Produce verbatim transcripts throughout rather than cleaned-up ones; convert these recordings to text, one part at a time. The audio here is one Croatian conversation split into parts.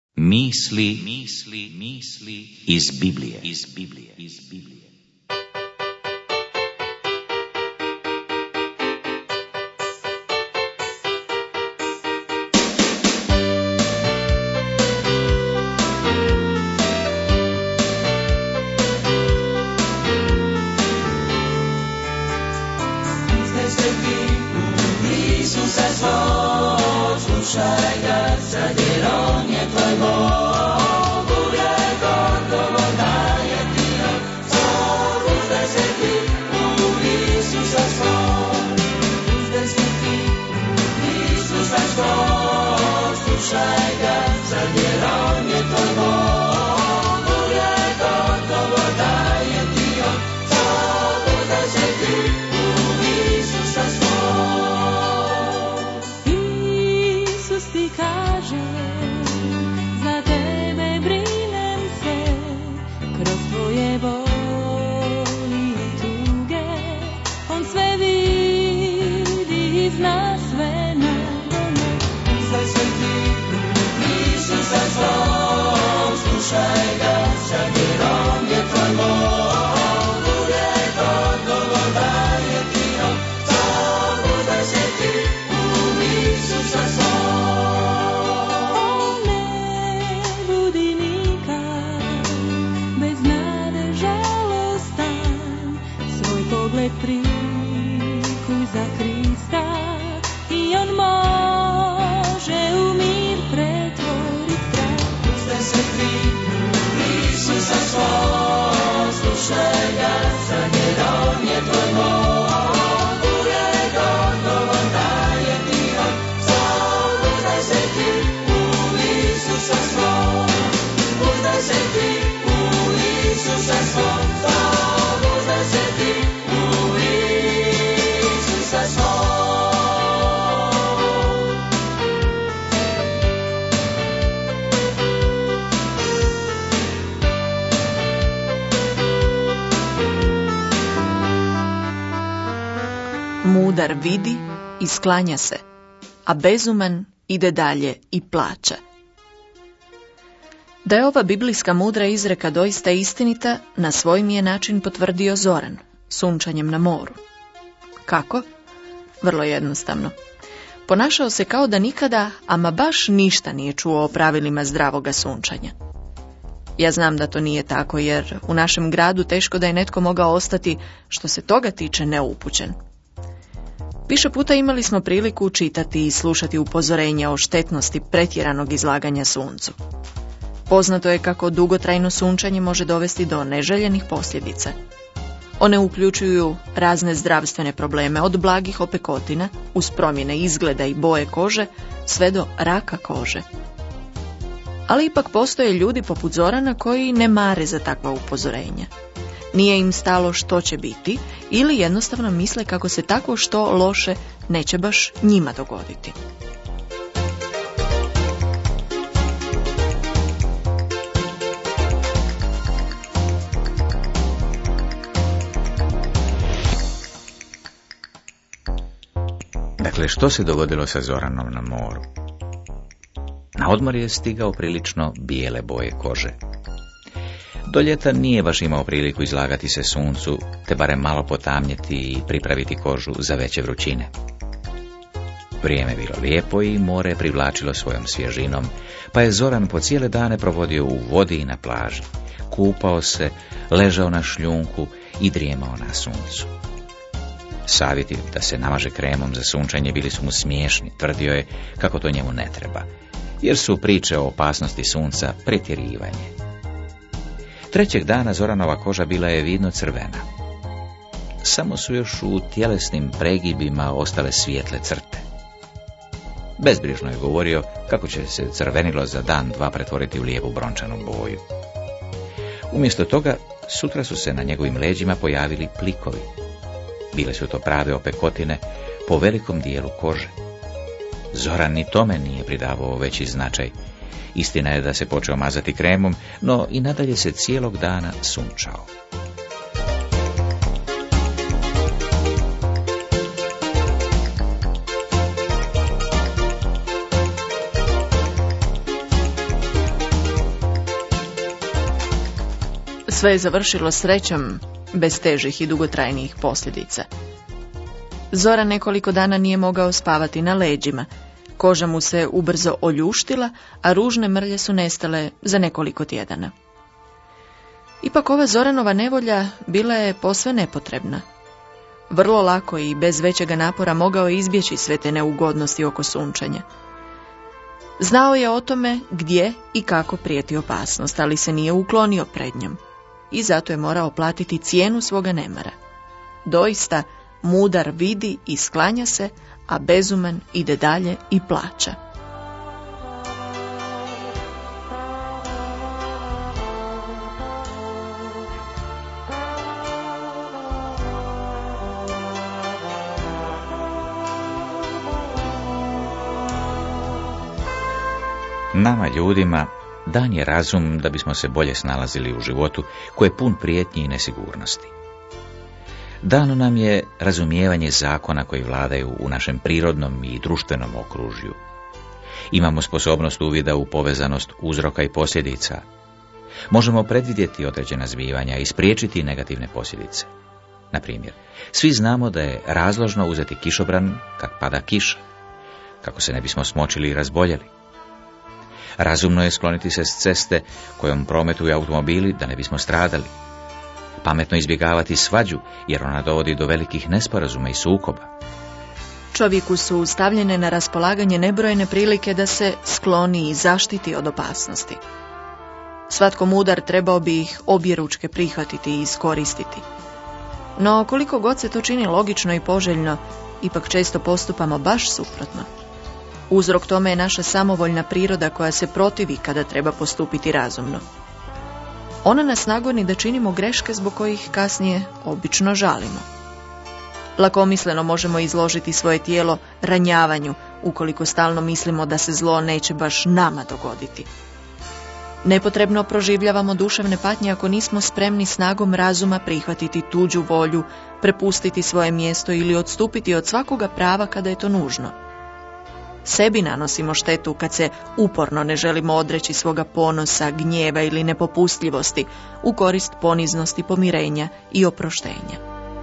Misli, misli, misli iz Biblije, iz Biblije, iz Biblije. Slušaj ga, sad jer on je tvoj Bog, uvijek odgovor daje ti on. Uzdaj se ti u Isusa svog, uzdaj se ti u Isusa svog. Slušaj ga, sad jer on je tvoj Bog, uvijek odgovor daje ti on. Uzdaj se ti u Isusa svog. Ti kaže, za tebe brinem se, kroz tvoje boli i tuge, on sve vidi i zna sve nadone. Uzdaj se ti u Isusa svog, slušaj ga, sad jer on je tvoj Bog, uvijek odgovor daje ti on. Uzdaj se ti u Isusa svog. Pogled prikuj za Krista i on može u mir pretvorit strah. Uzdaj se ti u Isusa svog, slušaj ga, sad jer on je tvoj Bog, uvijek odgovor daje ti on. Uzdaj se ti u Isusa svog, uzdaj se ti u Isusa svog, uzdaj se ti u Isusa svog. Mudar vidi i sklanja se, a bezuman ide dalje i plaća. Da je ova biblijska mudra izreka doista istinita, na svoj mi je način potvrdio Zoran, sunčanjem na moru. Kako? Vrlo jednostavno. Ponašao se kao da nikada, ama baš ništa nije čuo o pravilima zdravoga sunčanja. Ja znam da to nije tako, jer u našem gradu teško da je netko mogao ostati, što se toga tiče, neupućen. Više puta imali smo priliku čitati i slušati upozorenja o štetnosti pretjeranog izlaganja suncu. Poznato je kako dugotrajno sunčanje može dovesti do neželjenih posljedica. One uključuju razne zdravstvene probleme, od blagih opekotina, uz promjene izgleda i boje kože, sve do raka kože. Ali ipak postoje ljudi poput Zorana koji ne mare za takva upozorenja. Nije im stalo što će biti ili jednostavno misle kako se tako što loše neće baš njima dogoditi. Dakle, što se dogodilo sa Zoranom na moru? Na odmor je stigao prilično bijele boje kože. Do ljeta nije baš imao priliku izlagati se suncu, te barem malo potamnjeti i pripraviti kožu za veće vrućine. Vrijeme je bilo lijepo i more je privlačilo svojom svježinom, pa je Zoran po cijele dane provodio u vodi i na plaži. Kupao se, ležao na šljunku i drijemao na suncu. Savjeti da se namaže kremom za sunčanje bili su mu smiješni, tvrdio je kako to njemu ne treba, jer su priče o opasnosti sunca pretjerivanje. Trećeg dana Zoranova koža bila je vidno crvena. Samo su još u tjelesnim pregibima ostale svijetle crte. Bezbrižno je govorio kako će se crvenilo za dan dva pretvoriti u lijevu brončanu boju. Umjesto toga, sutra su se na njegovim leđima pojavili plikovi. Bile su to prave opekotine po velikom dijelu kože. Zoran ni tome nije pridavao veći značaj. Istina je da se počeo mazati kremom, no i nadalje se cijelog dana sunčao. Sve je završilo srećom, bez težih i dugotrajnijih posljedica. Zoran nekoliko dana nije mogao spavati na leđima. Koža mu se ubrzo oljuštila, a ružne mrlje su nestale za nekoliko tjedana. Ipak ova Zoranova nevolja bila je posve nepotrebna. Vrlo lako i bez većega napora mogao je izbjeći sve te neugodnosti oko sunčanja. Znao je o tome gdje i kako prijeti opasnost, ali se nije uklonio pred njom. I zato je morao platiti cijenu svoga nemara. Doista, mudar vidi i sklanja se, a bezuman ide dalje i plaća. Nama ljudima dan je razum da bismo se bolje snalazili u životu koji je pun prijetnji i nesigurnosti. Dano nam je razumijevanje zakona koji vladaju u našem prirodnom i društvenom okružju. Imamo sposobnost uvida u povezanost uzroka i posljedica. Možemo predvidjeti određena zbivanja i spriječiti negativne posljedice. Na primjer, svi znamo da je razložno uzeti kišobran kad pada kiša, kako se ne bismo smočili i razboljeli. Razumno je skloniti se s ceste kojom prometuju automobili da ne bismo stradali. Pametno izbjegavati svađu jer ona dovodi do velikih nesporazuma i sukoba. Čovjeku su stavljene na raspolaganje nebrojene prilike da se skloni i zaštiti od opasnosti. Svatko mudar trebao bi ih objeručke prihvatiti i iskoristiti. No koliko god se to čini logično i poželjno, ipak često postupamo baš suprotno. Uzrok tome je naša samovoljna priroda koja se protivi kada treba postupiti razumno. Ona nas nagoni da činimo greške zbog kojih kasnije obično žalimo. Lakomisleno možemo izložiti svoje tijelo ranjavanju ukoliko stalno mislimo da se zlo neće baš nama dogoditi. Nepotrebno proživljavamo duševne patnje ako nismo spremni snagom razuma prihvatiti tuđu volju, prepustiti svoje mjesto ili odstupiti od svakoga prava kada je to nužno. Sebi nanosimo štetu kad se uporno ne želimo odreći svoga ponosa, gnjeva ili nepopustljivosti u korist poniznosti, pomirenja i oproštenja.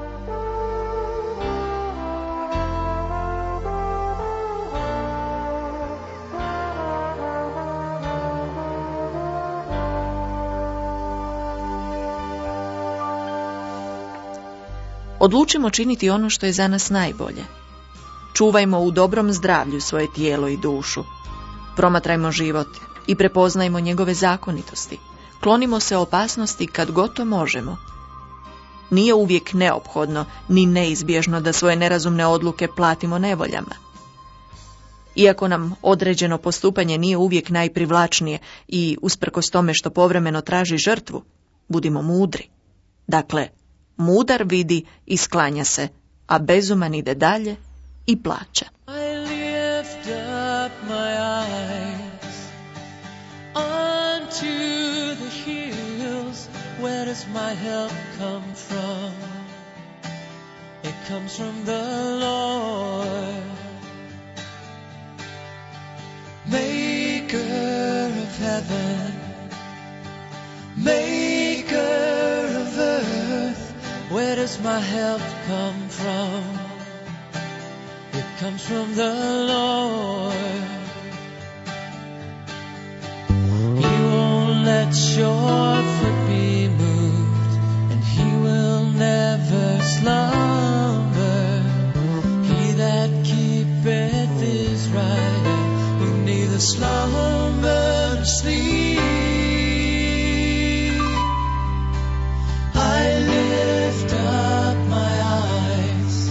Odlučimo činiti ono što je za nas najbolje. Čuvajmo u dobrom zdravlju svoje tijelo i dušu. Promatrajmo život i prepoznajmo njegove zakonitosti. Klonimo se opasnosti kad god to možemo. Nije uvijek neophodno ni neizbježno da svoje nerazumne odluke platimo nevoljama. Iako nam određeno postupanje nije uvijek najprivlačnije i usprkos tome što povremeno traži žrtvu, budimo mudri. Dakle, mudar vidi i sklanja se, a bezuman ide dalje i plaća. I lift up my eyes unto the hills. Where does my help come from? It comes from the Lord, Maker of heaven, Maker of earth. Where does my help come from? It comes from the Lord. He won't let your foot be moved, and He will never slumber. He that keepeth Israel will neither slumber nor sleep. I lift up my eyes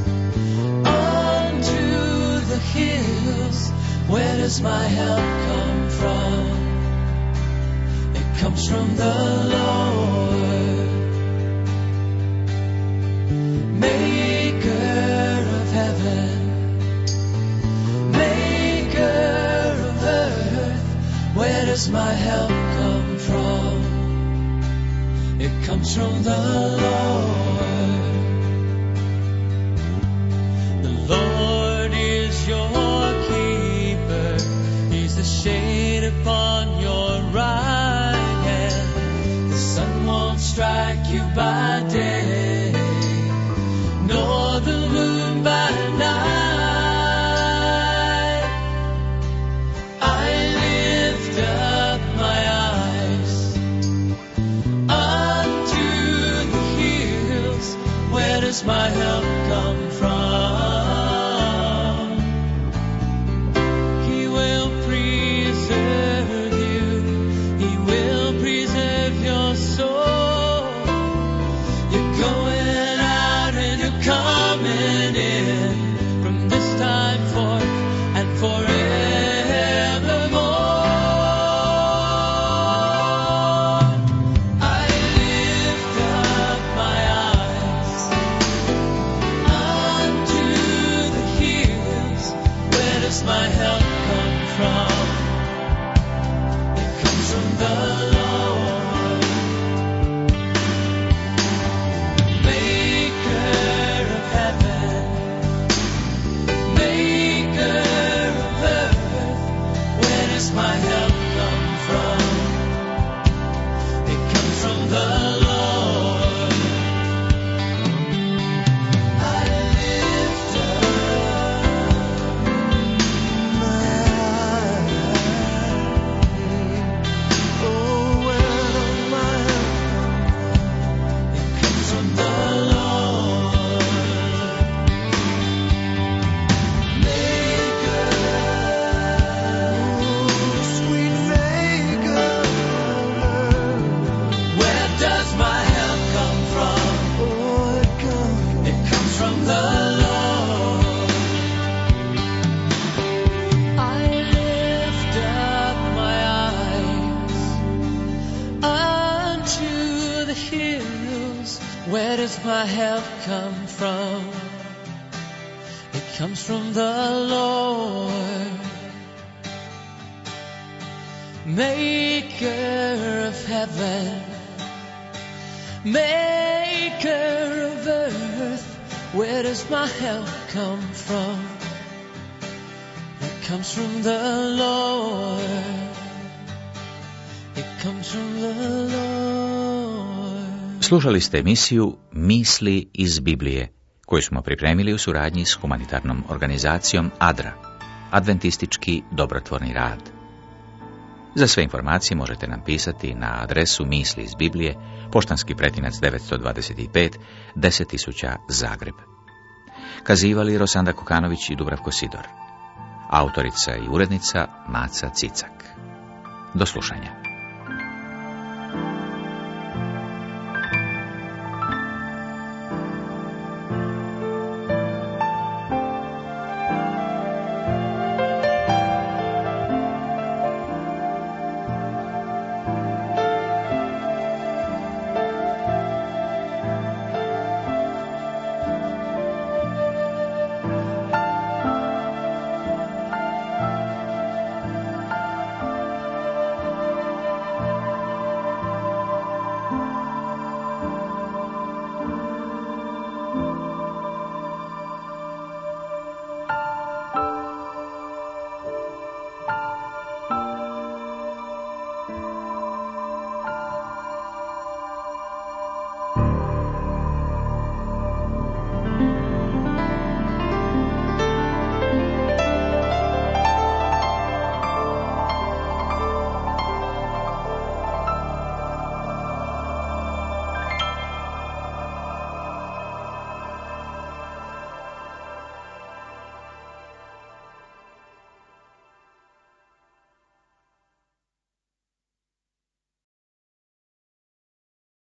unto the hills. Where does my help come from? It comes from the Lord, Maker of heaven, Maker of earth. Where does my help come from? It comes from the Lord. The Lord is your keeper. He's the shade upon your right hand. The sun won't does my help come from? He will preserve you. He will preserve your soul. You're going out and you're coming in from this time forth and forevermore. I lift up my eyes unto the hills. Where does my help come from? It comes from the Lord, maker of heaven, maker of earth. Where does my help come from? It comes from the Lord. I lift up my eyes. Oh, where does my help come? It comes from the Lord, maker, sweet maker. Where does my help come from? Oh, it comes, it comes from the Lord. I lift up my eyes unto the hills. Where does my help come from? It comes from the Lord, maker of heaven, maker of earth. Where does my help come from? It comes from the Lord. It comes from the Lord. Slušali ste emisiju Misli iz Biblije, koju smo pripremili u suradnji s humanitarnom organizacijom ADRA, Adventistički dobrotvorni rad. Za sve informacije možete nam pisati na adresu Misli iz Biblije, poštanski pretinac devetsto dvadeset pet, deset tisuća Zagreb. Kazivali Rosanda Kokanović i Dubravko Sidor. Autorica i urednica Maca Cicak. Do slušanja.